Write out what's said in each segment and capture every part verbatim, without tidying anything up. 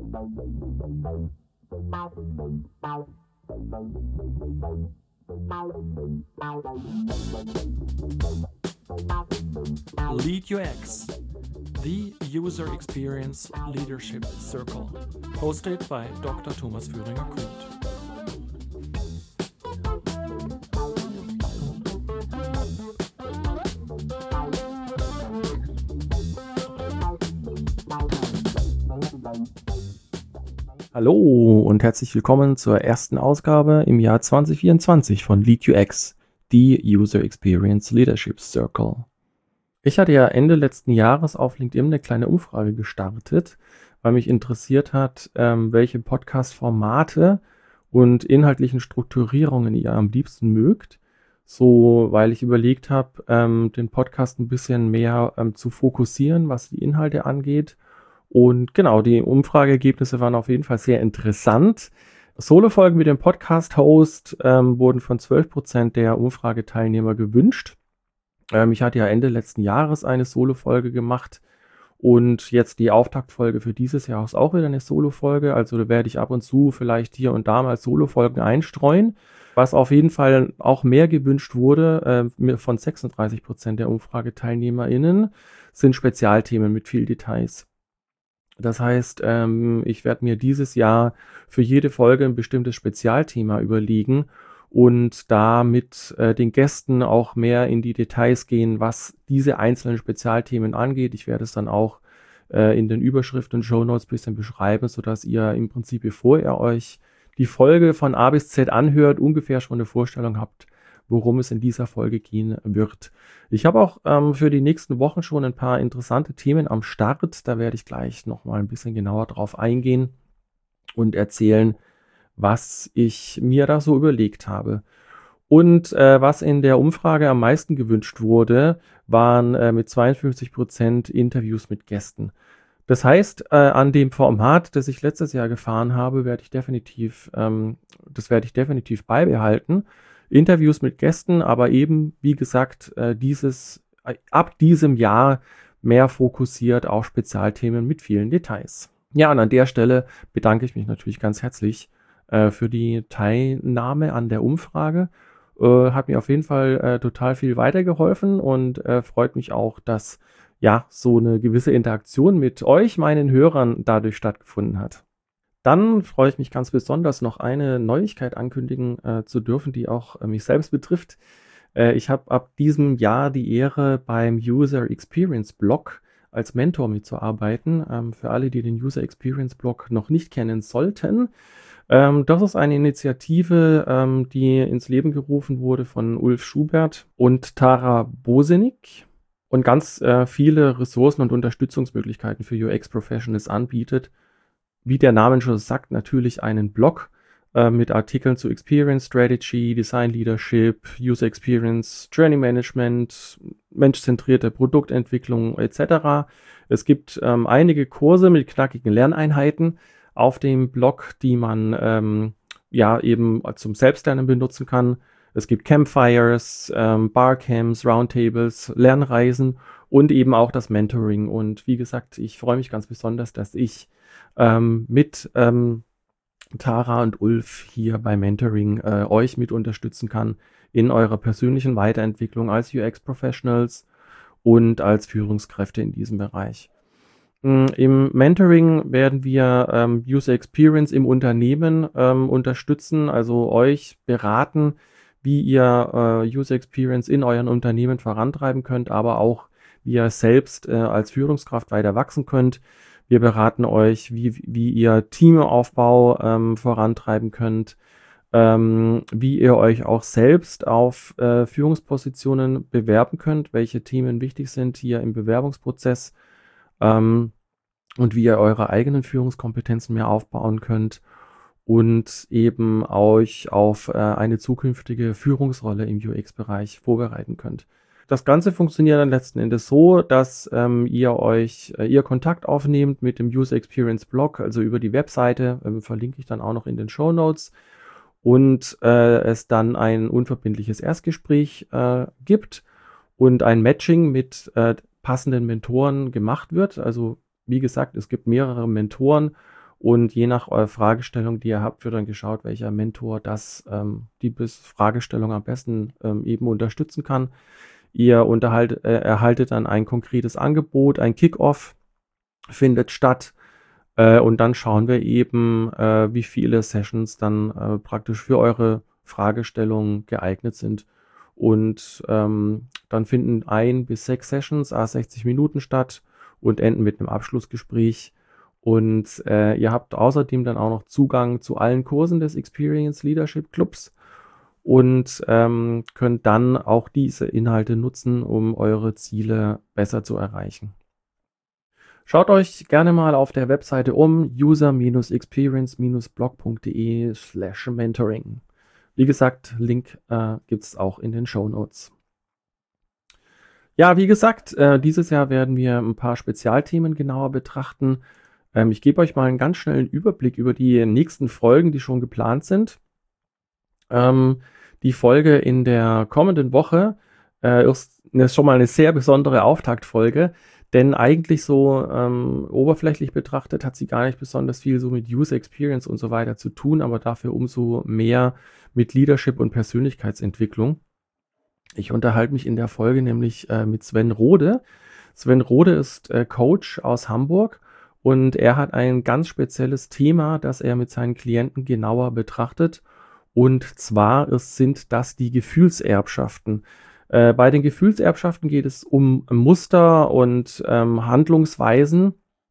Lead U X, the User Experience Leadership Circle, hosted by Doktor Thomas Führinger-Kühnt. Hallo und herzlich willkommen zur ersten Ausgabe im Jahr zwanzig vierundzwanzig von Lead U X, die User Experience Leadership Circle. Ich hatte ja Ende letzten Jahres auf LinkedIn eine kleine Umfrage gestartet, weil mich interessiert hat, ähm, welche Podcast-Formate und inhaltlichen Strukturierungen ihr am liebsten mögt. So, weil ich überlegt habe, ähm, den Podcast ein bisschen mehr ähm, zu fokussieren, was die Inhalte angeht. Und genau, die Umfrageergebnisse waren auf jeden Fall sehr interessant. Solo-Folgen mit dem Podcast-Host ähm, wurden von zwölf Prozent der Umfrageteilnehmer gewünscht. Ähm, ich hatte ja Ende letzten Jahres eine Solo-Folge gemacht und jetzt die Auftaktfolge für dieses Jahr ist auch wieder eine Solo-Folge. Also da werde ich ab und zu vielleicht hier und da mal Solo-Folgen einstreuen. Was auf jeden Fall auch mehr gewünscht wurde, äh, von sechsunddreißig Prozent der UmfrageteilnehmerInnen, sind Spezialthemen mit viel Details. Das heißt, ähm, ich werde mir dieses Jahr für jede Folge ein bestimmtes Spezialthema überlegen und da mit äh, den Gästen auch mehr in die Details gehen, was diese einzelnen Spezialthemen angeht. Ich werde es dann auch äh, in den Überschriften und Shownotes ein bisschen beschreiben, sodass ihr im Prinzip, bevor ihr euch die Folge von A bis Z anhört, ungefähr schon eine Vorstellung habt, worum es in dieser Folge gehen wird. Ich habe auch ähm, für die nächsten Wochen schon ein paar interessante Themen am Start. Da werde ich gleich nochmal ein bisschen genauer drauf eingehen und erzählen, was ich mir da so überlegt habe. Und äh, was in der Umfrage am meisten gewünscht wurde, waren äh, mit zweiundfünfzig Prozent Interviews mit Gästen. Das heißt, äh, an dem Format, das ich letztes Jahr gefahren habe, werde ich definitiv, ähm, das werde ich definitiv beibehalten. Interviews mit Gästen, aber eben, wie gesagt, äh, dieses äh, ab diesem Jahr mehr fokussiert auf Spezialthemen mit vielen Details. Ja, und an der Stelle bedanke ich mich natürlich ganz herzlich äh, für die Teilnahme an der Umfrage. Äh, hat mir auf jeden Fall äh, total viel weitergeholfen und äh, freut mich auch, dass ja so eine gewisse Interaktion mit euch, meinen Hörern, dadurch stattgefunden hat. Dann freue ich mich ganz besonders, noch eine Neuigkeit ankündigen äh, zu dürfen, die auch äh, mich selbst betrifft. Äh, ich habe ab diesem Jahr die Ehre, beim User Experience Blog als Mentor mitzuarbeiten. Ähm, für alle, die den User Experience Blog noch nicht kennen sollten. Ähm, das ist eine Initiative, ähm, die ins Leben gerufen wurde von Ulf Schubert und Tara Bosenig und ganz äh, viele Ressourcen und Unterstützungsmöglichkeiten für U X-Professionals anbietet. Wie der Name schon sagt, natürlich einen Blog äh, mit Artikeln zu Experience Strategy, Design Leadership, User Experience, Journey Management, menschzentrierte Produktentwicklung et cetera. Es gibt ähm, einige Kurse mit knackigen Lerneinheiten auf dem Blog, die man ähm, ja eben zum Selbstlernen benutzen kann. Es gibt Campfires, ähm, Barcamps, Roundtables, Lernreisen und eben auch das Mentoring. Und wie gesagt, ich freue mich ganz besonders, dass ich ähm, mit ähm, Tara und Ulf hier bei Mentoring äh, euch mit unterstützen kann in eurer persönlichen Weiterentwicklung als U X-Professionals und als Führungskräfte in diesem Bereich. Im Mentoring werden wir ähm, User Experience im Unternehmen ähm, unterstützen, also euch beraten, wie ihr äh, User Experience in euren Unternehmen vorantreiben könnt, aber auch wie ihr selbst äh, als Führungskraft weiter wachsen könnt. Wir beraten euch, wie, wie ihr Teamaufbau ähm, vorantreiben könnt, ähm, wie ihr euch auch selbst auf äh, Führungspositionen bewerben könnt, welche Themen wichtig sind hier im Bewerbungsprozess ähm, und wie ihr eure eigenen Führungskompetenzen mehr aufbauen könnt und eben euch auf äh, eine zukünftige Führungsrolle im U X-Bereich vorbereiten könnt. Das Ganze funktioniert dann letzten Endes so, dass ähm, ihr euch, äh, ihr Kontakt aufnehmt mit dem User Experience Blog, also über die Webseite, ähm, verlinke ich dann auch noch in den Shownotes, und äh, es dann ein unverbindliches Erstgespräch äh, gibt und ein Matching mit äh, passenden Mentoren gemacht wird. Also wie gesagt, es gibt mehrere Mentoren Und je nach eurer Fragestellung, die ihr habt, wird dann geschaut, welcher Mentor das, ähm, die Fragestellung am besten ähm, eben unterstützen kann. Ihr unterhalt, äh, erhaltet dann ein konkretes Angebot, ein Kick-Off findet statt. Äh, und dann schauen wir eben, äh, wie viele Sessions dann äh, praktisch für eure Fragestellungen geeignet sind. Und ähm, dann finden ein bis sechs Sessions, à sechzig Minuten statt und enden mit einem Abschlussgespräch. Und äh, ihr habt außerdem dann auch noch Zugang zu allen Kursen des Experience Leadership Clubs und ähm, könnt dann auch diese Inhalte nutzen, um eure Ziele besser zu erreichen. Schaut euch gerne mal auf der Webseite um, user-experience-blog.de slash mentoring. Wie gesagt, Link äh, gibt es auch in den Shownotes. Ja, wie gesagt, äh, dieses Jahr werden wir ein paar Spezialthemen genauer betrachten. Ähm, ich gebe euch mal einen ganz schnellen Überblick über die nächsten Folgen, die schon geplant sind. Ähm, die Folge in der kommenden Woche äh, ist, ist schon mal eine sehr besondere Auftaktfolge, denn eigentlich so ähm, oberflächlich betrachtet hat sie gar nicht besonders viel so mit User Experience und so weiter zu tun, aber dafür umso mehr mit Leadership und Persönlichkeitsentwicklung. Ich unterhalte mich in der Folge nämlich äh, mit Sven Rode. Sven Rode ist äh, Coach aus Hamburg und er hat ein ganz spezielles Thema, das er mit seinen Klienten genauer betrachtet. Und zwar ist, sind das die Gefühlserbschaften. Äh, bei den Gefühlserbschaften geht es um Muster und ähm, Handlungsweisen,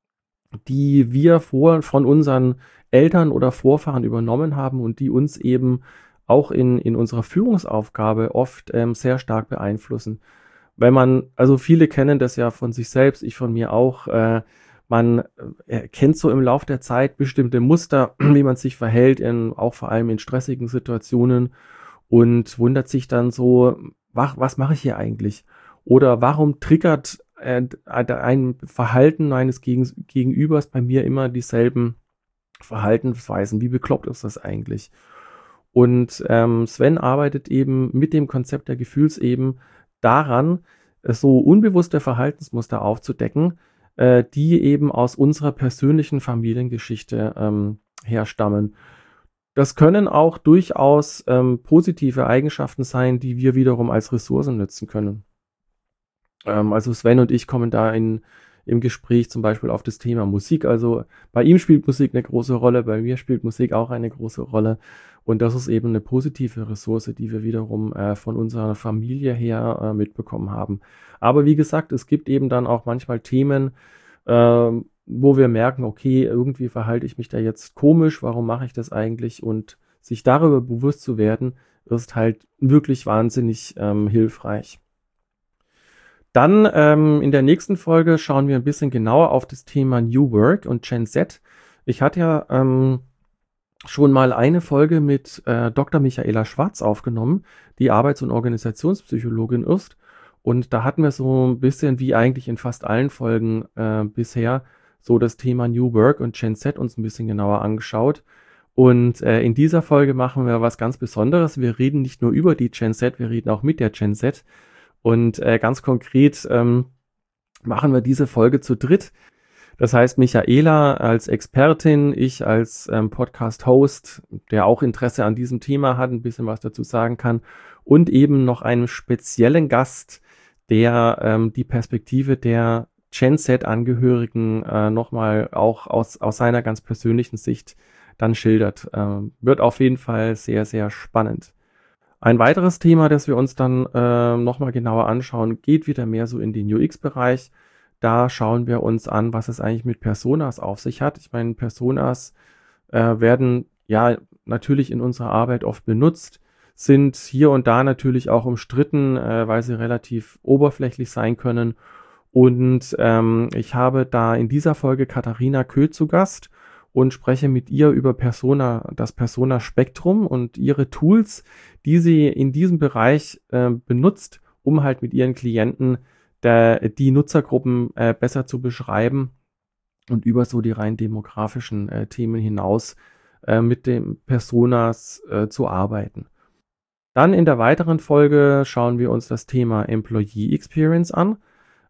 die wir vor, von unseren Eltern oder Vorfahren übernommen haben und die uns eben auch in, in unserer Führungsaufgabe oft ähm, sehr stark beeinflussen. Wenn man, also viele kennen das ja von sich selbst, ich von mir auch, äh, man erkennt so im Laufe der Zeit bestimmte Muster, wie man sich verhält, in, auch vor allem in stressigen Situationen und wundert sich dann so, was, was mache ich hier eigentlich? Oder warum triggert äh, ein Verhalten eines Gegen, Gegenübers bei mir immer dieselben Verhaltensweisen? Wie bekloppt ist das eigentlich? Und ähm, Sven arbeitet eben mit dem Konzept der Gefühlseben daran, so unbewusste Verhaltensmuster aufzudecken, äh, die eben aus unserer persönlichen Familiengeschichte ähm, herstammen. Das können auch durchaus ähm, positive Eigenschaften sein, die wir wiederum als Ressourcen nutzen können. Ähm, also Sven und ich kommen da in, im Gespräch zum Beispiel auf das Thema Musik. Also bei ihm spielt Musik eine große Rolle, bei mir spielt Musik auch eine große Rolle. Und das ist eben eine positive Ressource, die wir wiederum äh, von unserer Familie her äh, mitbekommen haben. Aber wie gesagt, es gibt eben dann auch manchmal Themen, äh, wo wir merken, okay, irgendwie verhalte ich mich da jetzt komisch, warum mache ich das eigentlich? Und sich darüber bewusst zu werden, ist halt wirklich wahnsinnig ähm, hilfreich. Dann ähm, in der nächsten Folge schauen wir ein bisschen genauer auf das Thema New Work und Gen Z. Ich hatte ja ähm, schon mal eine Folge mit äh, Doktor Michaela Schwarz aufgenommen, die Arbeits- und Organisationspsychologin ist. Und da hatten wir so ein bisschen, wie eigentlich in fast allen Folgen äh, bisher, so das Thema New Work und Gen Z uns ein bisschen genauer angeschaut. Und äh, in dieser Folge machen wir was ganz Besonderes. Wir reden nicht nur über die Gen Z, wir reden auch mit der Gen Z. Und äh, ganz konkret ähm, machen wir diese Folge zu dritt. Das heißt, Michaela als Expertin, ich als ähm, Podcast-Host, der auch Interesse an diesem Thema hat, ein bisschen was dazu sagen kann, und eben noch einen speziellen Gast, der ähm, die Perspektive der Gen Z-Angehörigen äh, nochmal auch aus, aus seiner ganz persönlichen Sicht dann schildert. Ähm, wird auf jeden Fall sehr, sehr spannend. Ein weiteres Thema, das wir uns dann äh, nochmal genauer anschauen, geht wieder mehr so in den U X-Bereich. Da schauen wir uns an, was es eigentlich mit Personas auf sich hat. Ich meine, Personas äh, werden ja natürlich in unserer Arbeit oft benutzt, sind hier und da natürlich auch umstritten, äh, weil sie relativ oberflächlich sein können. Und ähm, ich habe da in dieser Folge Katharina Köh zu Gast und spreche mit ihr über Persona, das Persona-Spektrum und ihre Tools, die sie in diesem Bereich äh, benutzt, um halt mit ihren Klienten der, die Nutzergruppen äh, besser zu beschreiben und über so die rein demografischen äh, Themen hinaus äh, mit den Personas äh, zu arbeiten. Dann in der weiteren Folge schauen wir uns das Thema Employee Experience an.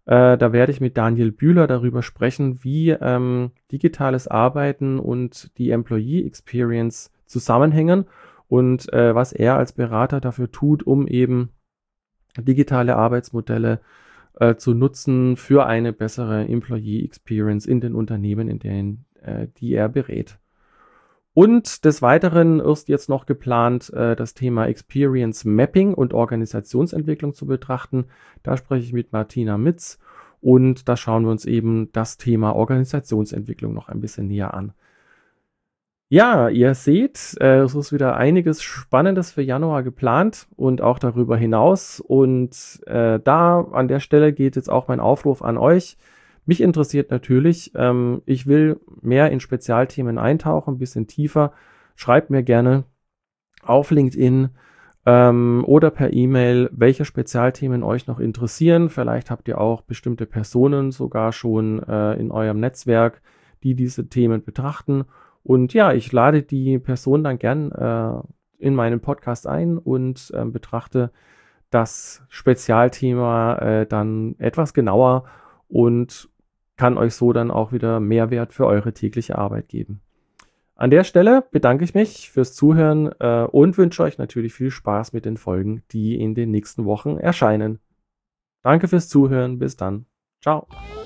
Äh, da werde ich mit Daniel Bühler darüber sprechen, wie ähm, digitales Arbeiten und die Employee Experience zusammenhängen und äh, was er als Berater dafür tut, um eben digitale Arbeitsmodelle äh, zu nutzen für eine bessere Employee Experience in den Unternehmen, in denen äh, die er berät. Und des Weiteren ist jetzt noch geplant, äh, das Thema Experience Mapping und Organisationsentwicklung zu betrachten. Da spreche ich mit Martina Mitz und da schauen wir uns eben das Thema Organisationsentwicklung noch ein bisschen näher an. Ja, ihr seht, äh, es ist wieder einiges Spannendes für Januar geplant und auch darüber hinaus. Und äh, da an der Stelle geht jetzt auch mein Aufruf an euch. Mich interessiert natürlich, ähm, ich will mehr in Spezialthemen eintauchen, ein bisschen tiefer. Schreibt mir gerne auf LinkedIn ähm, oder per E-Mail, welche Spezialthemen euch noch interessieren. Vielleicht habt ihr auch bestimmte Personen sogar schon äh, in eurem Netzwerk, die diese Themen betrachten. Und ja, ich lade die Person dann gern äh, in meinen Podcast ein und äh, betrachte das Spezialthema äh, dann etwas genauer und kann euch so dann auch wieder Mehrwert für eure tägliche Arbeit geben. An der Stelle bedanke ich mich fürs Zuhören äh, und wünsche euch natürlich viel Spaß mit den Folgen, die in den nächsten Wochen erscheinen. Danke fürs Zuhören. Bis dann. Ciao.